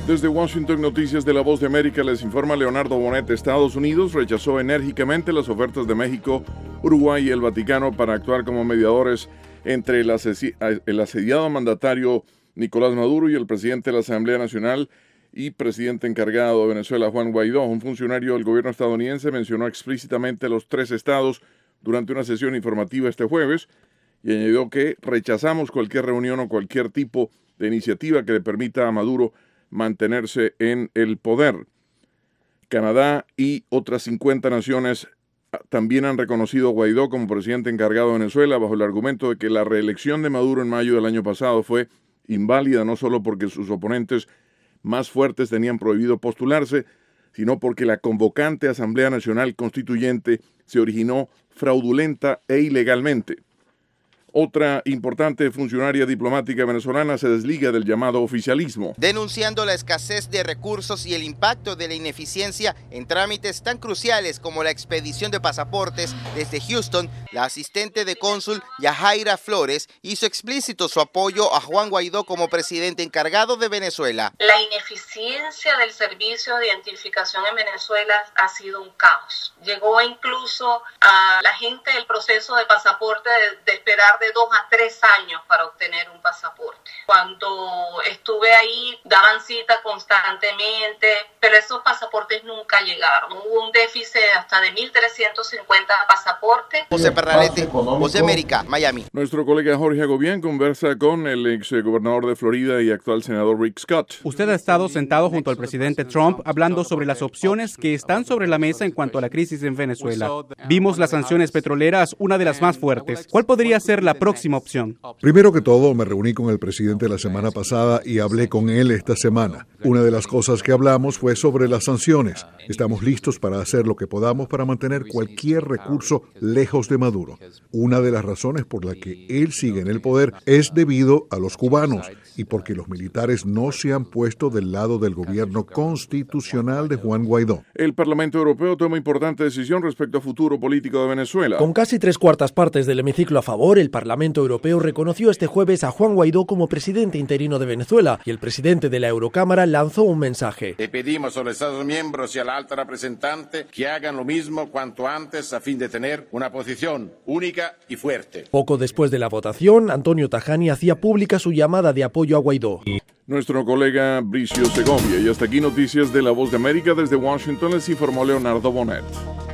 Desde Washington, Noticias de La Voz de América, les informa Leonardo Bonet. Estados Unidos rechazó enérgicamente las ofertas de México, Uruguay y el Vaticano para actuar como mediadores entre el asediado mandatario Nicolás Maduro y el presidente de la Asamblea Nacional y presidente encargado de Venezuela, Juan Guaidó. Un funcionario del gobierno estadounidense mencionó explícitamente los tres estados durante una sesión informativa este jueves y añadió que rechazamos cualquier reunión o cualquier tipo de iniciativa que le permita a Maduro mantenerse en el poder. Canadá y otras 50 naciones también han reconocido a Guaidó como presidente encargado de Venezuela bajo el argumento de que la reelección de Maduro en mayo del año pasado fue inválida no solo porque sus oponentes más fuertes tenían prohibido postularse, sino porque la convocante Asamblea Nacional Constituyente se originó fraudulenta e ilegalmente. Otra importante funcionaria diplomática venezolana se desliga del llamado oficialismo. Denunciando la escasez de recursos y el impacto de la ineficiencia en trámites tan cruciales como la expedición de pasaportes desde Houston, la asistente de cónsul Yajaira Flores hizo explícito su apoyo a Juan Guaidó como presidente encargado de Venezuela. La ineficiencia del servicio de identificación en Venezuela ha sido un caos. Llegó incluso a la gente del proceso de pasaporte de esperar de 2 a 3 años para obtener un pasaporte. Cuando estuve ahí daban cita constantemente, pero esos pasaportes nunca llegaron. Hubo un déficit hasta de 1.350 pasaportes. José Perralete, Voz de América, Miami. Nuestro colega Jorge Agobián conversa con el ex gobernador de Florida y actual senador Rick Scott. Usted ha estado sentado junto al presidente Trump hablando sobre las opciones que están sobre la mesa en cuanto a la crisis en Venezuela. Vimos las sanciones petroleras, una de las más fuertes. ¿Cuál podría ser la próxima opción? Primero que todo, me reuní con el presidente la semana pasada y hablé con él esta semana. Una de las cosas que hablamos fue sobre las sanciones. Estamos listos para hacer lo que podamos para mantener cualquier recurso lejos de Maduro. Una de las razones por la que él sigue en el poder es debido a los cubanos y porque los militares no se han puesto del lado del gobierno constitucional de Juan Guaidó. El Parlamento Europeo toma importante decisión respecto al futuro político de Venezuela. Con casi 3/4 partes del hemiciclo a favor, el Parlamento Europeo reconoció este jueves a Juan Guaidó como presidente interino de Venezuela y el presidente de la Eurocámara lanzó un mensaje. Le pedimos a los Estados miembros y a la alta representante que hagan lo mismo cuanto antes a fin de tener una posición única y fuerte. Poco después de la votación, Antonio Tajani hacía pública su llamada de apoyo a Guaidó. Nuestro colega Bricio Segovia. Y hasta aquí Noticias de La Voz de América. Desde Washington les informó Leonardo Bonet.